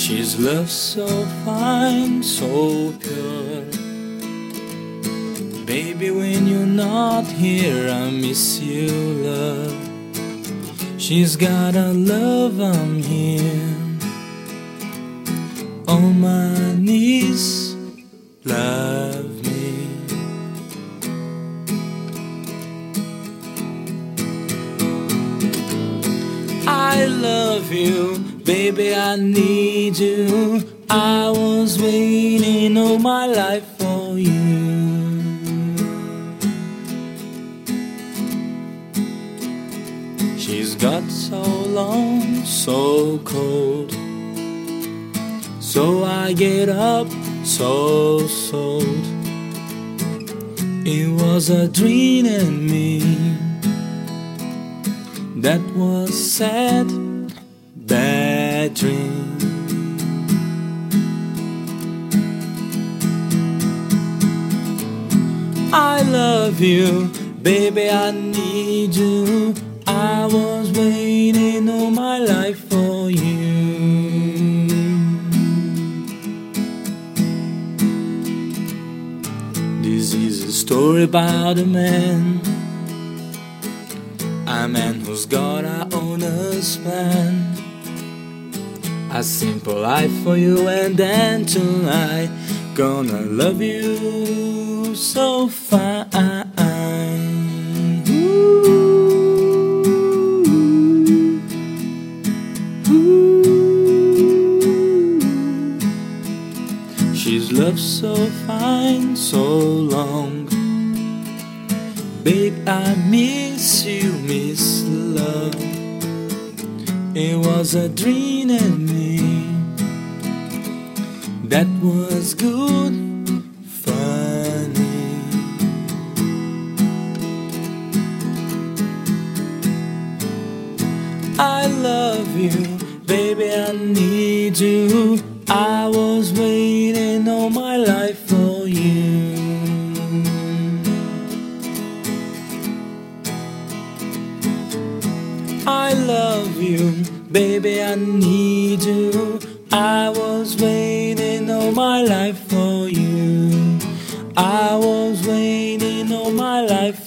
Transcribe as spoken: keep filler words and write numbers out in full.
She's love so fine, so pure. Baby, when you're not here, I miss you, love. She's got a love, I'm here. On my knees, love me. I love you, baby, I need you. I was waiting all my life for you. She's got so long, so cold. So I get up, so sold. It was a dream in me that was sad, bad dream. I love you, baby, I need you. I was waiting all my life for you. This is a story about a man, a man who's got a owner's plan. A simple life for you, and then tonight gonna love you so fine. She's love so fine, so long. Babe, I miss you, miss love. It was a dream in me that was good, funny. I love you, baby, I need you. I was waiting all my life for you. I love you, baby, I need you. I was waiting all my life for you. I was waiting all my life